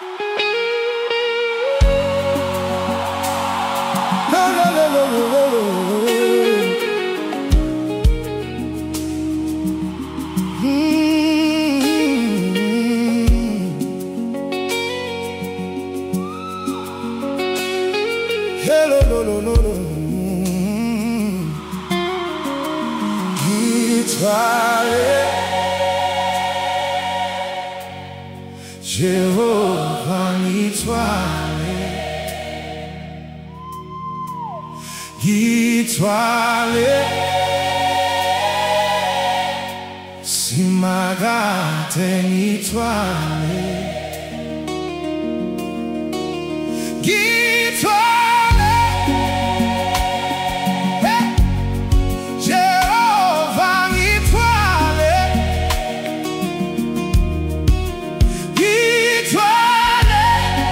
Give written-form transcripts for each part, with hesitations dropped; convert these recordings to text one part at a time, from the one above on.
Jehovah ngithwale, ngithwale, simakade ngithwale, ngithwale, Jehovah ngithwale, ngithwale,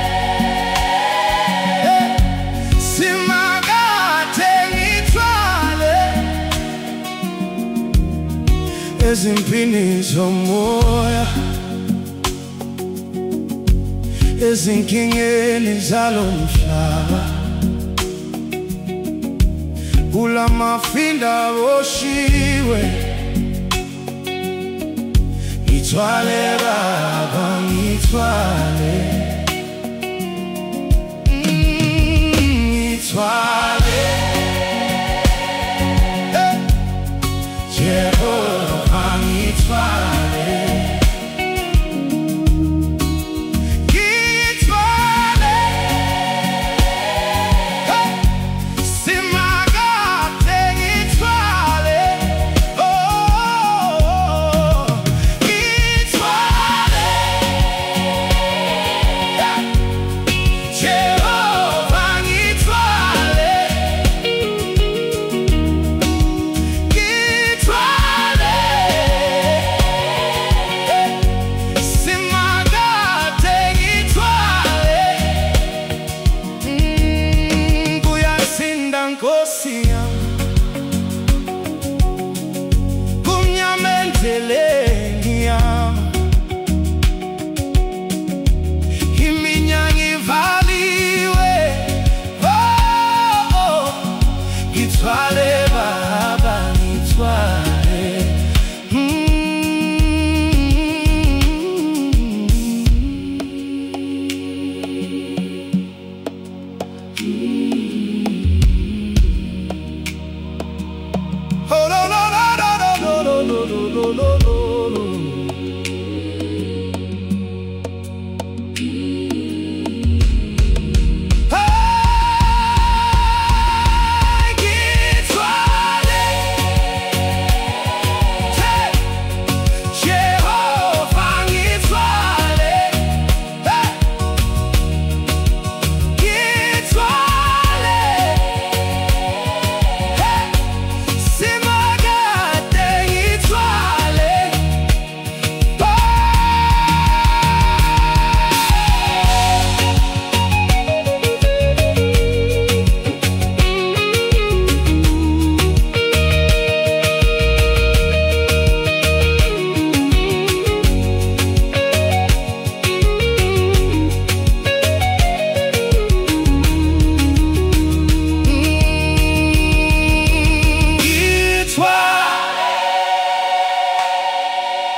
simakade ngithwale, ezimpini zomoya, ezinkingeni zalo mhlaba, kulamafinda boshiwe, ngithwale Baba, ngithwale, ngithwale, Jehovah ngithwale, ngithwale, simakade ngithwale, ngithwale, Jehovah ngithwale, ngithwale, simakade ngithwale, kuyasinda Nkosi yami, kumnyama endleleni yami, iminyango ivaliwe, ngithwale Baba, ngithwale, oh no no no no no no no no no no no. Hey, ngithwale, hey, Jehovah ngithwale, hey, ngithwale, hey, simakade ngithwale,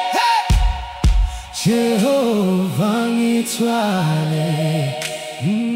Jehovah ngithwale,